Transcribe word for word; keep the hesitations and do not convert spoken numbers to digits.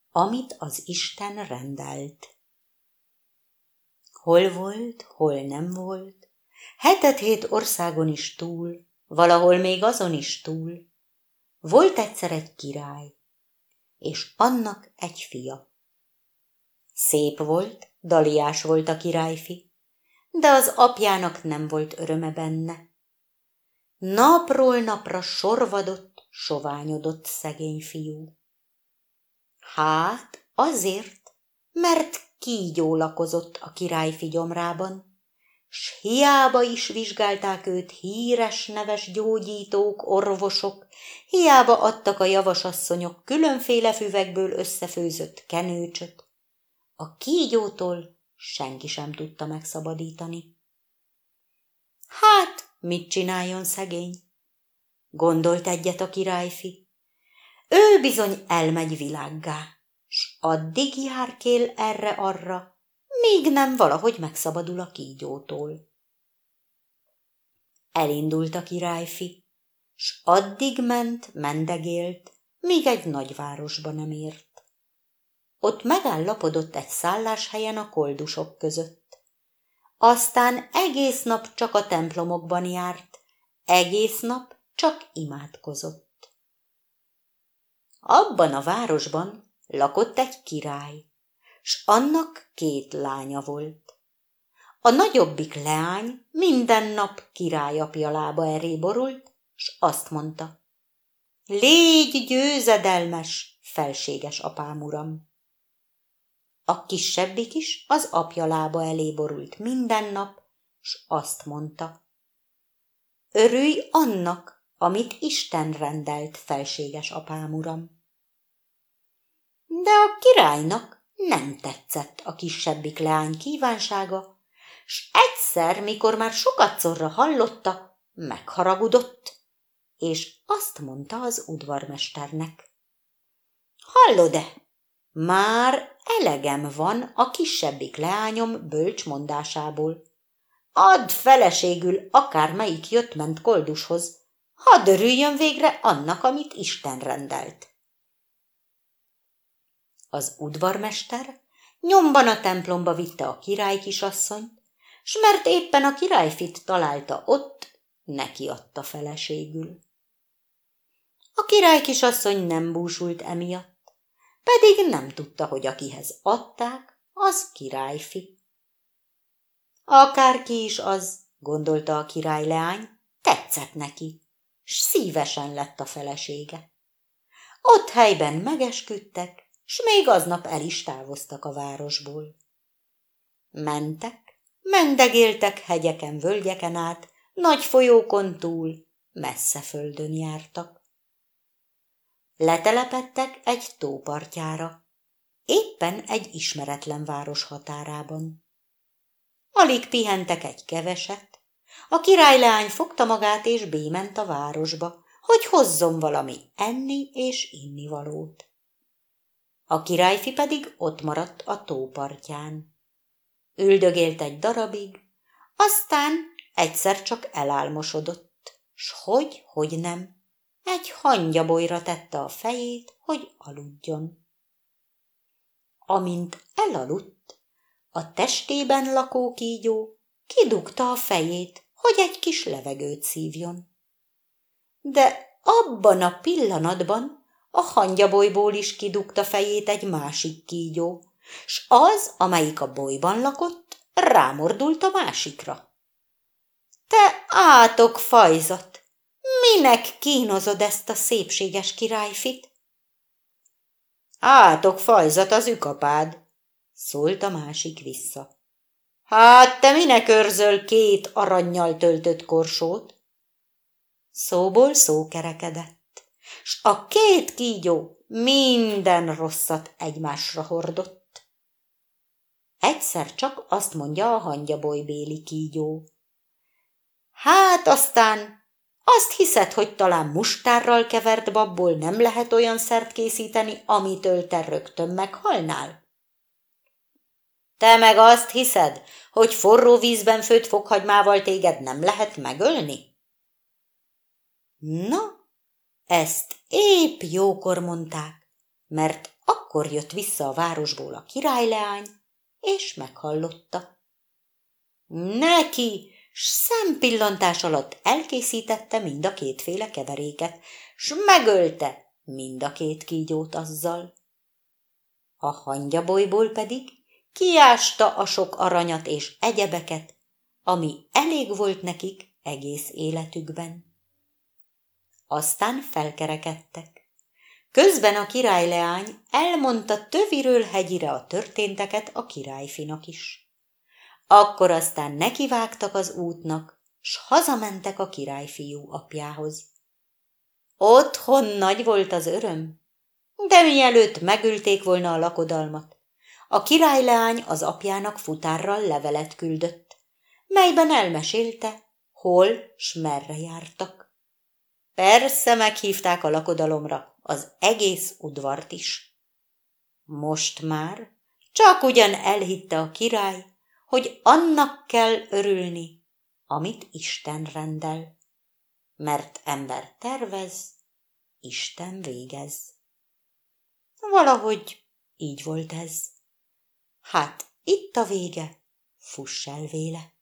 amit az Isten rendelt. Hol volt, hol nem volt, hetet-hét országon is túl, valahol még azon is túl, volt egyszer egy király, és annak egy fia. Szép volt, daliás volt a királyfi, de az apjának nem volt öröme benne. Napról napra sorvadott, soványodott szegény fiú. Hát azért, mert kígyó lakozott a királyfi gyomrában, s hiába is vizsgálták őt híres neves gyógyítók, orvosok, hiába adtak a javasasszonyok különféle füvekből összefőzött kenőcsöt, a kígyótól senki sem tudta megszabadítani. Hát, mit csináljon szegény? Gondolt egyet a királyfi. Ő bizony elmegy világgá, s addig járkél erre-arra, míg nem valahogy megszabadul a kígyótól. Elindult a királyfi, s addig ment, mendegélt, míg egy nagyvárosba nem ért. Ott megállapodott egy szálláshelyen a koldusok között. Aztán egész nap csak a templomokban járt, egész nap csak imádkozott. Abban a városban lakott egy király, s annak két lánya volt. A nagyobbik leány minden nap királyapja lába elé borult, s azt mondta: légy győzedelmes, felséges apám uram! A kisebbik is az apja lába elé borult minden nap, s azt mondta: örülj annak, amit Isten rendelt, felséges apám uram! De a királynak nem tetszett a kisebbik leány kívánsága, s egyszer, mikor már sokatszorra hallotta, megharagudott, és azt mondta az udvarmesternek: hallod-e, már elegem van a kisebbik leányom bölcs mondásából. Add feleségül akármelyik jött-ment koldushoz, hadd örüljön végre annak, amit Isten rendelt. Az udvarmester nyomban a templomba vitte a király kisasszonyt, s mert éppen a királyfit találta ott, neki adta feleségül. A király kisasszony nem búsult emiatt, pedig nem tudta, hogy akihez adták, az királyfi. Akárki is az, gondolta a királyleány, tetszett neki, s szívesen lett a felesége. Ott helyben megesküdtek, s még aznap el is távoztak a városból. Mentek, mendegéltek hegyeken, völgyeken át, nagy folyókon túl, messze földön jártak. Letelepedtek egy tó partjára, éppen egy ismeretlen város határában. Alig pihentek egy keveset, a királyleány fogta magát és bément a városba, hogy hozzon valami enni és innivalót. A királyfi pedig ott maradt a tó partján. Üldögélt egy darabig, aztán egyszer csak elálmosodott, s hogy, hogy nem, egy hangyabolyra tette a fejét, hogy aludjon. Amint elaludt, a testében lakó kígyó kidugta a fejét, hogy egy kis levegőt szívjon. De abban a pillanatban a hangyabolyból is kidugta fejét egy másik kígyó, s az, amelyik a bolyban lakott, rámordult a másikra. Te átok fajzat, minek kínozod ezt a szépséges királyfit? Átok fajzat az ükapád, szólt a másik vissza. Hát te minek őrzöl két arannyal töltött korsót? Szóból szó kerekedett, s a két kígyó minden rosszat egymásra hordott. Egyszer csak azt mondja a hangyabolybéli kígyó. Hát aztán azt hiszed, hogy talán mustárral kevert babból nem lehet olyan szert készíteni, amitől te rögtön meghalnál? Te meg azt hiszed, hogy forró vízben főtt fokhagymával téged nem lehet megölni? Na, ezt épp jókor mondták, mert akkor akkor jött vissza a városból a királyleány, és meghallotta. Neki s szempillantás alatt elkészítette mind a kétféle keveréket, s megölte mind a két kígyót azzal. A hangyabolyból pedig kiásta a sok aranyat és egyebeket, ami elég volt nekik egész életükben. Aztán felkerekedtek. Közben a királyleány elmondta töviről hegyire a történteket a királyfinak is. Akkor aztán nekivágtak az útnak, s hazamentek a királyfiú apjához. Otthon nagy volt az öröm, de mielőtt megülték volna a lakodalmat, a királyleány az apjának futárral levelet küldött, melyben elmesélte, hol s merre jártak. Persze meghívták a lakodalomra az egész udvart is. Most már csak ugyan elhitte a király, hogy annak kell örülni, amit Isten rendel, mert ember tervez, Isten végez. Valahogy így volt ez. Hát itt a vége, fuss el véle.